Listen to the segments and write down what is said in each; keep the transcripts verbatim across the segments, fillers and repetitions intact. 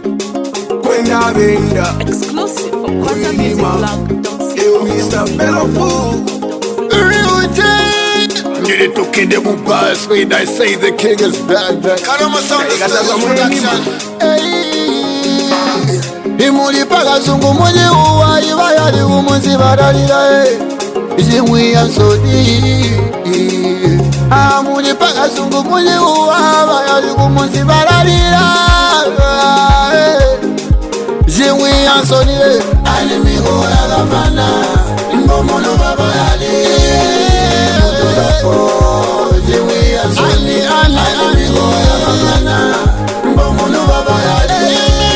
Kwenda benda Exclusive from Kwanzaa Music Blog. Eu mister Belofu Need it to kid them who pass when I say the king is back back Karama Sound Production. Imuli paka sungu mwenye uwa ibayali umunsi badalila Jimwi ya sodi Amuli paka sungu mwenye uwa ibayali umunsi badalila Jimwi ya sodi Alimigo ya gamana Mbomolo baba yali Jimwi ya sodi Alimigo ya gamana Mbomolo baba yali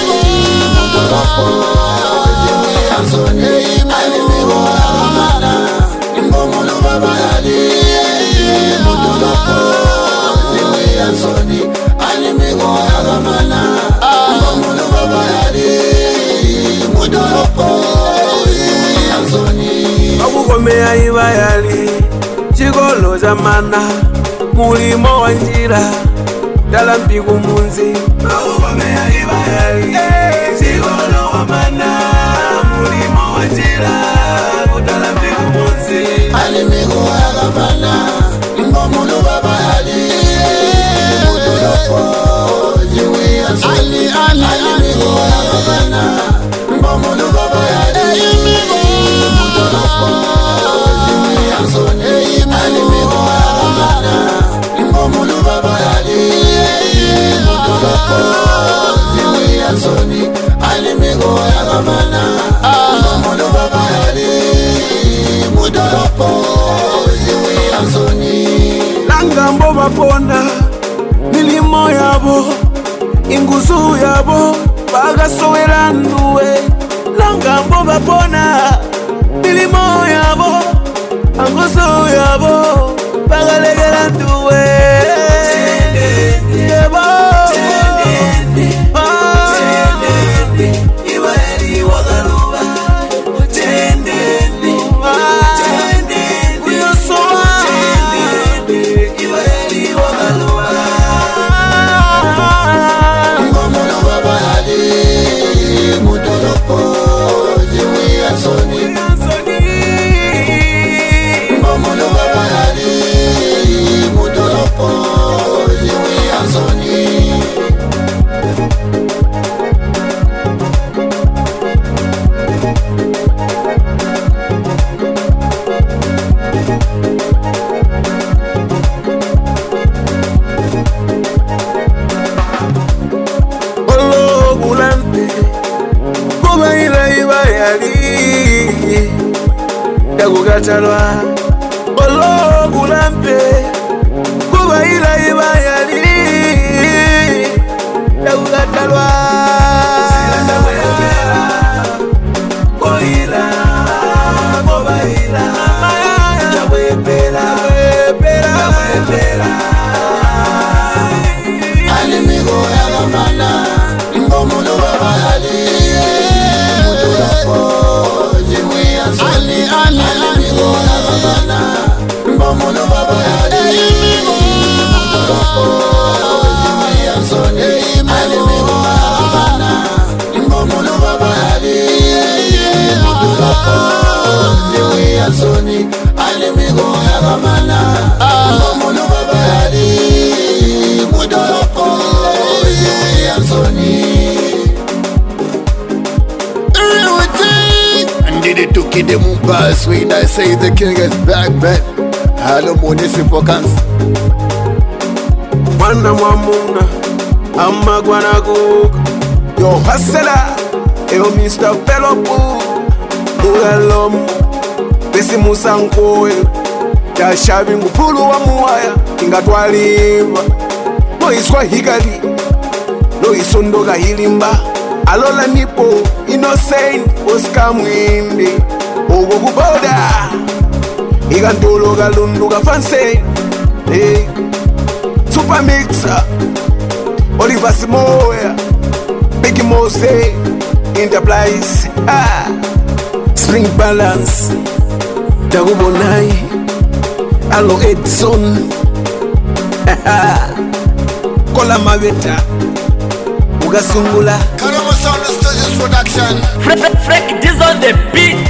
Akukomea ibayali chikolo chamana mulimo wa njira dala mpiku munzi. Akukomea ibayali chikolo wamana mulimo wa njira dala mpiku munzi. Alimigo agamana ngomulu babayali mudolopo jiwi asali alimigo agamana ngomulu babayali mudolopo jiwi asali alimigo agamana ngomulu babayali mudolopo jiwi asali alimigo agamana ngomulu babayali mudolopo Langambo bapona milimo yabo inguzu yabo bagasowela nduwe. Langambo bapona milimo yabo inguzu yabo bagalegela nduwe. Yebo ibayali wagaluba Yagugatalwa Olo gulampe Kuba ila ibayali Yagugatalwa Silanda wepela Koila Koba ila Yawepela Yawepela Alimigo yagamana Ngomulu babayali Mudulapo Jiwi asali alimigo yagamana Ngomulu babayali Mudulapo Jiwi asali alimigo yagamana Ngomulu babayali Mudulapo Jiwi asali alimigo yagamana Ngomulu babayali Mudulapo Jiwi asali Need it to kid them who pass when I say the king is back back Hello municipal council Mwana mwamuna amagwana kuka Yo hasela Yo mister Belofu Ugalomu Besi musankoe Ya shabi ngupulu wa muwaya Ingatwaliva No iswa higali No isondoga hilimba Alola nipo innocent Oscar Mwindi Ogo kuboda Igantolo galundu gafanse Hey Super Mixer Oliver Simoya Biggie Mose Enterprise ah. Spring Balance Dagubonai Alo Edson Kola Maveta mugasungula Karamo Sound Studios Production. Freak, freak, this on the beat.